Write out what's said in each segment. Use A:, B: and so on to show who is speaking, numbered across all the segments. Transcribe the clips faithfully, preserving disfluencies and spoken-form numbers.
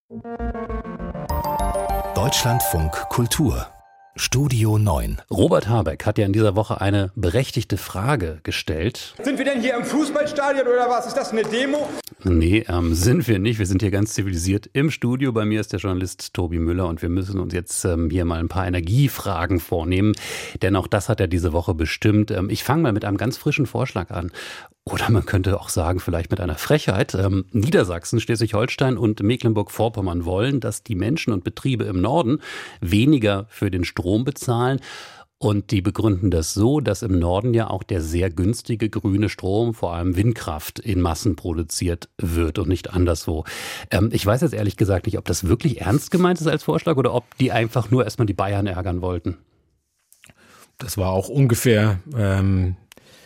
A: Deutschlandfunk Kultur Studio neun.
B: Robert Habeck hat ja in dieser Woche eine berechtigte Frage gestellt.
C: Sind wir denn hier im Fußballstadion oder was? Ist das eine Demo?
B: Nee, ähm, sind wir nicht. Wir sind hier ganz zivilisiert im Studio. Bei mir ist der Journalist Tobi Müller und wir müssen uns jetzt ähm, hier mal ein paar Energiefragen vornehmen. Denn auch das hat er diese Woche bestimmt. Ähm, ich fange mal mit einem ganz frischen Vorschlag an. Oder man könnte auch sagen, vielleicht mit einer Frechheit. Ähm, Niedersachsen, Schleswig-Holstein und Mecklenburg-Vorpommern wollen, dass die Menschen und Betriebe im Norden weniger für den Strom bezahlen. Und die begründen das so, dass im Norden ja auch der sehr günstige grüne Strom, vor allem Windkraft, in Massen produziert wird und nicht anderswo. Ähm, ich weiß jetzt ehrlich gesagt nicht, ob das wirklich ernst gemeint ist als Vorschlag oder ob die einfach nur erstmal die Bayern ärgern wollten.
D: Das war auch ungefähr ähm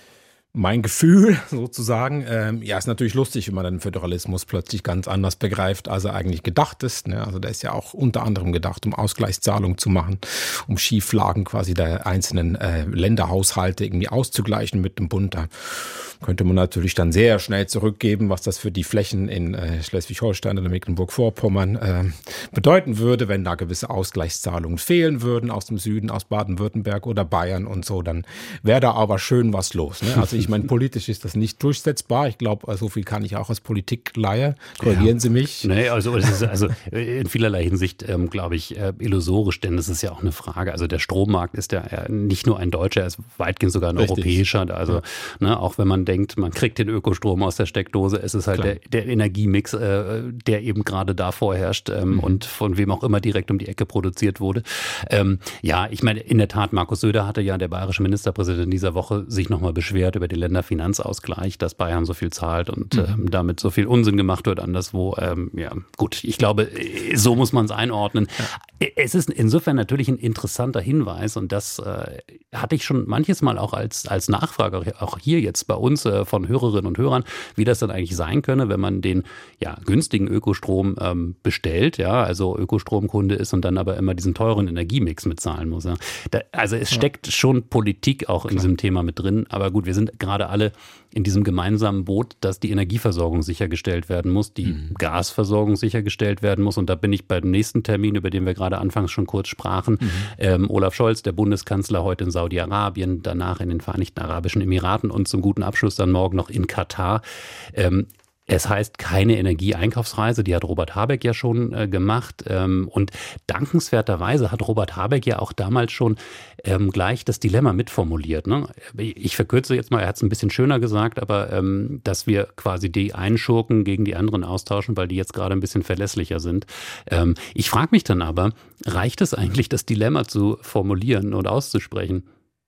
D: mein Gefühl sozusagen. Ähm, ja, ist natürlich lustig, wenn man den Föderalismus plötzlich ganz anders begreift, als er eigentlich gedacht ist. Ne? Also der ist ja auch unter anderem gedacht, um Ausgleichszahlungen zu machen, um Schieflagen quasi der einzelnen äh, Länderhaushalte irgendwie auszugleichen mit dem Bund. Da könnte man natürlich dann sehr schnell zurückgeben, was das für die Flächen in äh, Schleswig-Holstein oder Mecklenburg-Vorpommern äh, bedeuten würde, wenn da gewisse Ausgleichszahlungen fehlen würden aus dem Süden, aus Baden-Württemberg oder Bayern und so. Dann wäre da aber schön was los. Ne? Also ich meine, politisch ist das nicht durchsetzbar. Ich glaube, so viel kann ich auch als Politikleihe. Korrigieren ja. Sie mich.
B: Nee, also, es ist also in vielerlei Hinsicht, ähm, glaube ich, äh, illusorisch, denn das ist ja auch eine Frage. Also der Strommarkt ist ja äh, nicht nur ein deutscher, er ist weitgehend sogar ein Richtig. europäischer. Also ja. ne, auch wenn man denkt, man kriegt den Ökostrom aus der Steckdose, es ist halt der, der Energiemix, äh, der eben gerade da vorherrscht ähm, mhm. und von wem auch immer direkt um die Ecke produziert wurde. Ähm, ja, ich meine, in der Tat, Markus Söder hatte ja, der bayerische Ministerpräsident, in dieser Woche sich nochmal beschwert über den Länderfinanzausgleich, dass Bayern so viel zahlt und mhm. ähm, damit so viel Unsinn gemacht wird anderswo. Ähm, ja, gut, ich glaube, so muss man es einordnen. Ja. Es ist insofern natürlich ein interessanter Hinweis und das äh, hatte ich schon manches Mal auch als, als Nachfrage, auch hier jetzt bei uns äh, von Hörerinnen und Hörern, wie das dann eigentlich sein könne, wenn man den ja, günstigen Ökostrom ähm, bestellt, ja, also Ökostromkunde ist und dann aber immer diesen teuren Energiemix mitzahlen muss. Ja. Da, also es steckt ja. schon Politik auch in Klar. diesem Thema mit drin, aber gut, wir sind gerade alle in diesem gemeinsamen Boot, dass die Energieversorgung sichergestellt werden muss, die mhm. Gasversorgung sichergestellt werden muss. Und da bin ich beim nächsten Termin, über den wir gerade anfangs schon kurz sprachen. Mhm. Ähm, Olaf Scholz, der Bundeskanzler, heute in Saudi-Arabien, danach in den Vereinigten Arabischen Emiraten und zum guten Abschluss dann morgen noch in Katar. Ähm, Es heißt keine Energieeinkaufsreise, die hat Robert Habeck ja schon äh, gemacht. Ähm, und dankenswerterweise hat Robert Habeck ja auch damals schon ähm, gleich das Dilemma mitformuliert. Ne? Ich verkürze jetzt mal, er hat es ein bisschen schöner gesagt, aber ähm, dass wir quasi die einen Schurken gegen die anderen austauschen, weil die jetzt gerade ein bisschen verlässlicher sind. Ähm, ich frage mich dann aber, reicht es eigentlich, das Dilemma zu formulieren und auszusprechen?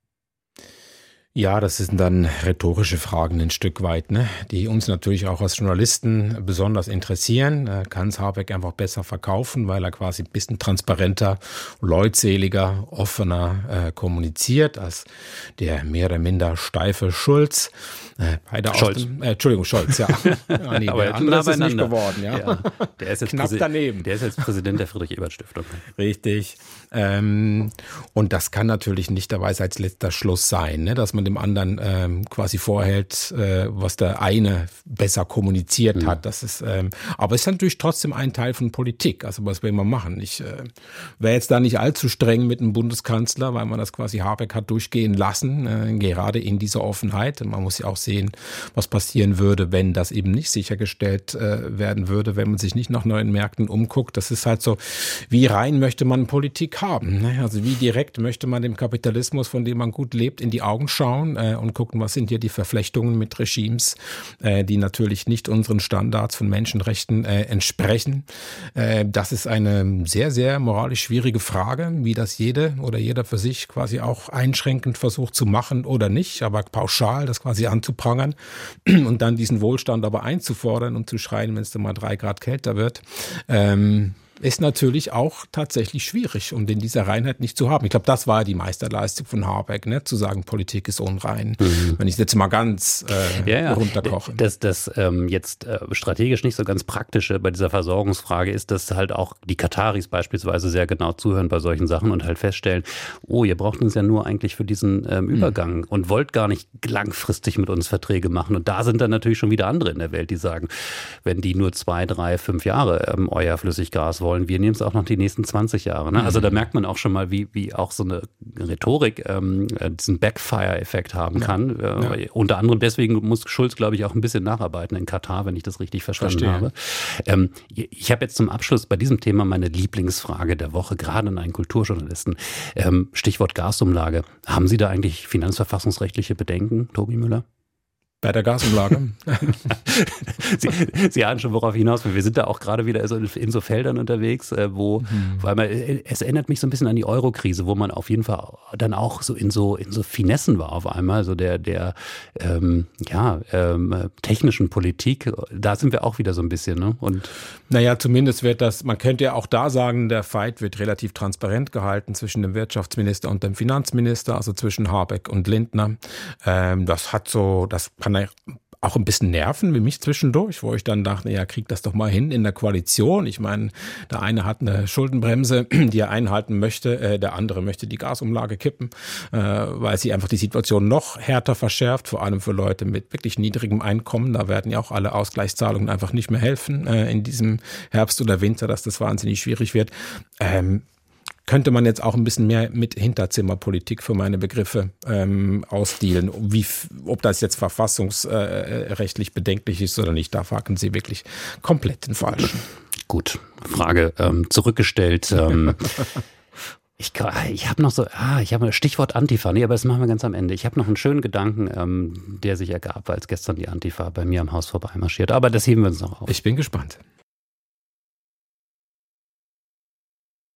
D: Ja, das sind dann rhetorische Fragen ein Stück weit, ne, die uns natürlich auch als Journalisten besonders interessieren. Er kann es Habeck einfach besser verkaufen, weil er quasi ein bisschen transparenter, leutseliger, offener äh, kommuniziert als der mehr oder minder steife Schulz. Äh, beide
B: Scholz.
D: Aus dem, äh, Entschuldigung, Scholz, ja. ja nee,
B: Aber
D: der andere ist es nicht
B: beieinander.
D: geworden. Ja.
B: Ja, der ist jetzt
D: Knapp
B: Präsi-
D: daneben.
B: Der ist jetzt Präsident der Friedrich-Ebert-Stiftung.
D: Richtig. Ähm, und das kann natürlich nicht der Weisheit letzter Schluss sein, ne, dass man dem anderen ähm, quasi vorhält, äh, was der eine besser kommuniziert mhm. hat. Das ist, ähm, aber es ist natürlich trotzdem ein Teil von Politik. Also was will man machen? Ich äh, wäre jetzt da nicht allzu streng mit dem Bundeskanzler, weil man das quasi Habeck hat durchgehen lassen, äh, gerade in dieser Offenheit. Und man muss ja auch sehen, was passieren würde, wenn das eben nicht sichergestellt äh, werden würde, wenn man sich nicht nach neuen Märkten umguckt. Das ist halt so, wie rein möchte man Politik haben? Ne? Also wie direkt möchte man dem Kapitalismus, von dem man gut lebt, in die Augen schauen äh, und gucken, was sind hier die Verflechtungen mit Regimes, äh, die natürlich nicht unseren Standards von Menschenrechten äh, entsprechen. Äh, das ist eine sehr, sehr moralisch schwierige Frage, wie das jede oder jeder für sich quasi auch einschränkend versucht zu machen oder nicht, aber pauschal das quasi anzuprangern und dann diesen Wohlstand aber einzufordern und zu schreien, wenn es dann mal drei Grad kälter wird. Ähm, ist natürlich auch tatsächlich schwierig und in dieser Reinheit nicht zu haben. Ich glaube, das war die Meisterleistung von Habeck, ne? Zu sagen, Politik ist unrein. Mhm. Wenn ich jetzt mal ganz äh, ja, ja. runterkoche.
B: Das, das ähm, jetzt äh, strategisch nicht so ganz praktische bei dieser Versorgungsfrage ist, dass halt auch die Kataris beispielsweise sehr genau zuhören bei solchen Sachen und halt feststellen, oh, ihr braucht uns ja nur eigentlich für diesen ähm, Übergang mhm. und wollt gar nicht langfristig mit uns Verträge machen. Und da sind dann natürlich schon wieder andere in der Welt, die sagen, wenn die nur zwei, drei, fünf Jahre ähm, euer Flüssiggas wollen, wir nehmen es auch noch die nächsten zwanzig Jahre. Ne? Also da merkt man auch schon mal, wie, wie auch so eine Rhetorik ähm, diesen Backfire-Effekt haben kann. Ja. Äh, ja. Unter anderem deswegen muss Schulz, glaube ich, auch ein bisschen nacharbeiten in Katar, wenn ich das richtig verstanden Verstehe. habe. Ähm, ich habe jetzt zum Abschluss bei diesem Thema meine Lieblingsfrage der Woche, gerade an einen Kulturjournalisten. Ähm, Stichwort Gasumlage. Haben Sie da eigentlich finanzverfassungsrechtliche Bedenken, Tobi Müller?
D: Bei der Gasumlage.
B: Sie, Sie ahnen schon, worauf ich hinaus will. Wir sind da auch gerade wieder so in so Feldern unterwegs, wo, mhm. weil man, es erinnert mich so ein bisschen an die Euro-Krise, wo man auf jeden Fall dann auch so in so in so Finessen war auf einmal, so der der ähm, ja ähm, technischen Politik. Da sind wir auch wieder so ein bisschen, ne? Und
D: naja, zumindest wird das. Man könnte ja auch da sagen, der Fight wird relativ transparent gehalten zwischen dem Wirtschaftsminister und dem Finanzminister, also zwischen Habeck und Lindner. Ähm, das hat so, das kann auch ein bisschen nerven wie mich zwischendurch, wo ich dann dachte, ja, krieg das doch mal hin in der Koalition. Ich meine, der eine hat eine Schuldenbremse, die er einhalten möchte, äh, der andere möchte die Gasumlage kippen, äh, weil sie einfach die Situation noch härter verschärft, vor allem für Leute mit wirklich niedrigem Einkommen. Da werden ja auch alle Ausgleichszahlungen einfach nicht mehr helfen äh, in diesem Herbst oder Winter, dass das wahnsinnig schwierig wird. Ähm, Könnte man jetzt auch ein bisschen mehr mit Hinterzimmerpolitik für meine Begriffe ähm, ausdealen, wie, ob das jetzt verfassungsrechtlich äh, bedenklich ist oder nicht, da fragen Sie wirklich komplett den Falschen.
B: Gut, Frage ähm, zurückgestellt. Ähm, ich ich habe noch so, ah, ich habe Stichwort Antifa, nee, aber das machen wir ganz am Ende. Ich habe noch einen schönen Gedanken, ähm, der sich ergab, als gestern die Antifa bei mir am Haus vorbeimarschiert, aber das heben wir uns noch auf.
D: Ich bin gespannt.